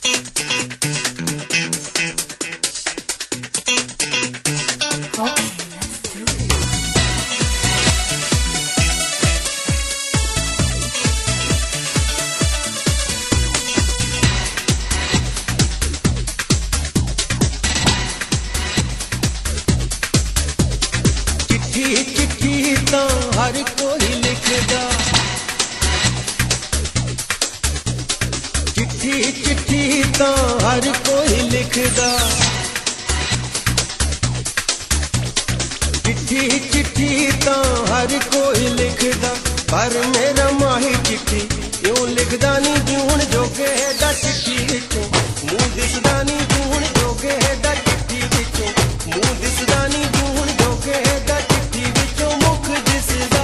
चिट्ठी तो हर कोई लिखदा, चिट्ठी तो हर कोई लिखदा, चिट्ठी तो हर कोई लिखदा, पर मेरा माही चिट्ठी क्यों लिखदा नहीं जून जोगे दा चिट्ठी विचों मूंह दिसदा नहीं जून जोगे दा चिट्ठी विचों मूंह दिसदा नहीं जून जोगे दा चिट्ठी विचों मुख दिसदा।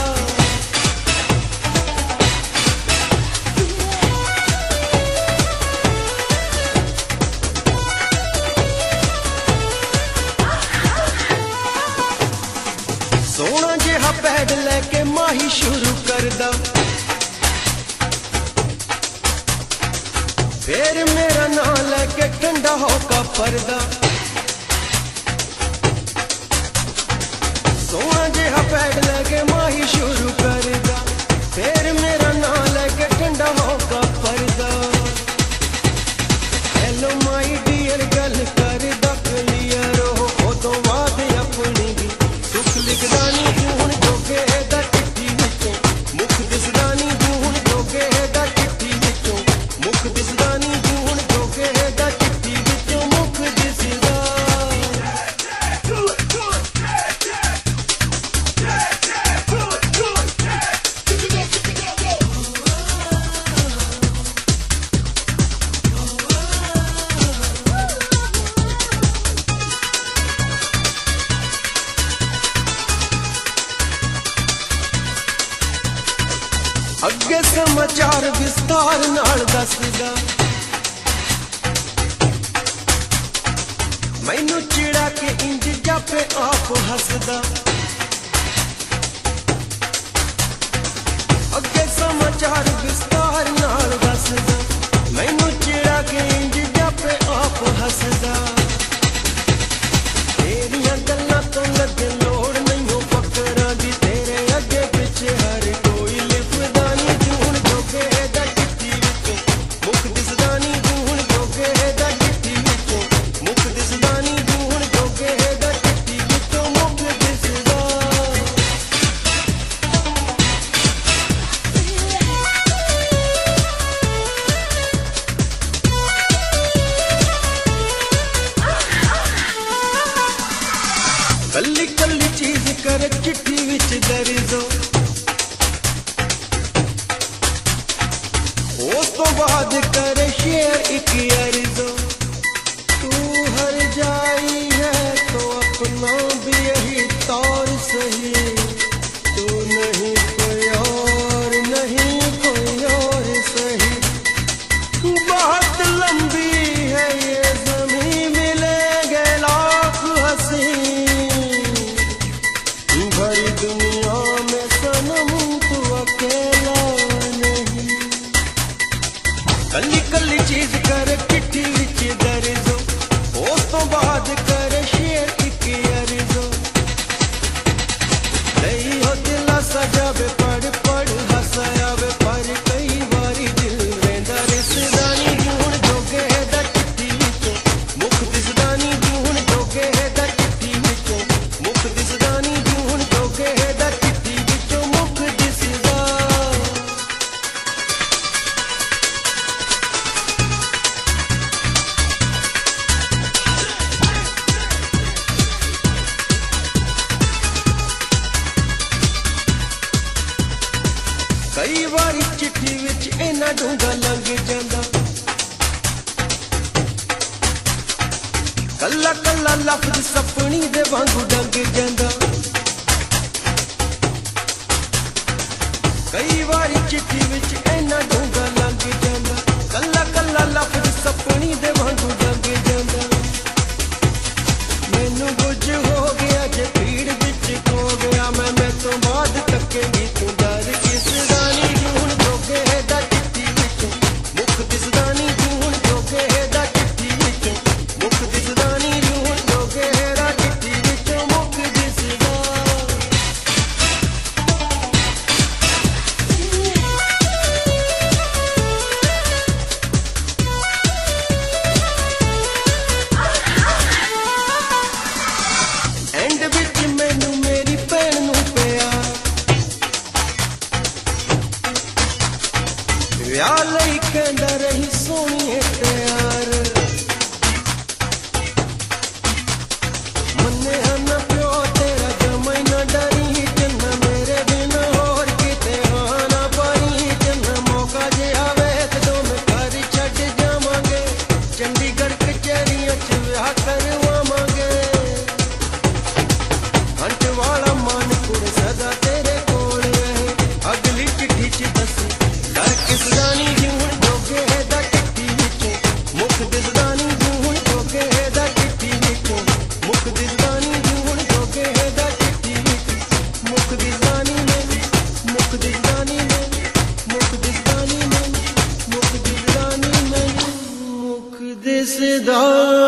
सोना जिहा पैड लेके माही शुरू करदा, फिर मेरा नाम लेके ठंडा होका परदा। सोना जिहा पैड लेके माही शुरू करदा, फिर मेरा नाम लेके ठंडा होका परदा। हेलो माई डियर गल करदा क्लियर हो, उदों बाद अपनी दी सुख लिखदा नहीं जून जोगे दा चिट्ठी विचों मुख दिसदा नहीं जून जोगे दा चिट्ठी विचों मुख दिसदा नहीं जून जोगे दा चिट्ठी विचों मुख दिसदा। अगे समाचार विस्तार नाल दसदा, मैनू चिड़ा के इंज जापे आप हसदा। अगे समाचार विस्तार नाल दसदा, मैनू चिड़ा के इंज जापे आप हसदा। तेरियां गल्लां तो लगे लोड़ नहीं हो पकड़ा दी, तेरे अगे पिछे हर कोई लिखदा नहीं जून जोगे दा चिट्ठी विचों मुख दिसदा नहीं जून जोगे दा चिट्ठी विचों मुख दिसदा नहीं जून जोगे दा चिट्ठी विचों मुख दिसदा। कल्ली कल्ली चीज कर चिट्ठी विच दर्जो, उस तो बाद करे शेयर एक अर्जो। तू हर जाई है तो अपना भी यही तौर सही, तू नहीं कोई और नहीं कोई और सही। बहुत लंबी है ये ज़मीं मिलेंगे लाख हंसी, भरी दुनिया में सनम तू अकेला नहीं। कल्ली कल्ली चीज कर चिट्ठी विच दर्जो, उस तो बाद कर शेयर एक अर्जो। नहीं हो दिलासा जावे पढ़ पढ़ हसावे, पर कई बारी दिल रेंदा रिसदा नहीं जून जोगे दा चिट्ठी विचों मुख दिसदा नहीं जून जोगे दा चिट्ठी विचों मुख दिसदा नहीं जून जोगे दा चिट्ठी विचों मुख दिसदा। कई बारी चिट्ठी विच इन्ना डूंगा लंघ जांदा, कल्ला कल्ला लफ्ज सपनी दे वांगू डंग जांदा। कई बारी चिट्ठी विच इन्ना डूंगा लंघ जांदा, कल्ला कल्ला लफ्ज सपनी दे वांगू डंग जांदा। मैनू कुछ हो गया जे भीड़ विच खो गया, मैं तो बाद तकेंगी तू डर किसदा नहीं जून जोगे दा चिट्ठी विचों मुख दिसदा नहीं जून जोगे मुख दिसदा नी जून जोगे दा चिट्ठी विचों मुख दिसदा नी जून जोगे दा चिट्ठी विच मुख दिसदा नी मैनू मुख दिसदा नी मैनू मुख दिसदा नी मैनू मुख दिसदा नी मैनू मुख दिसदा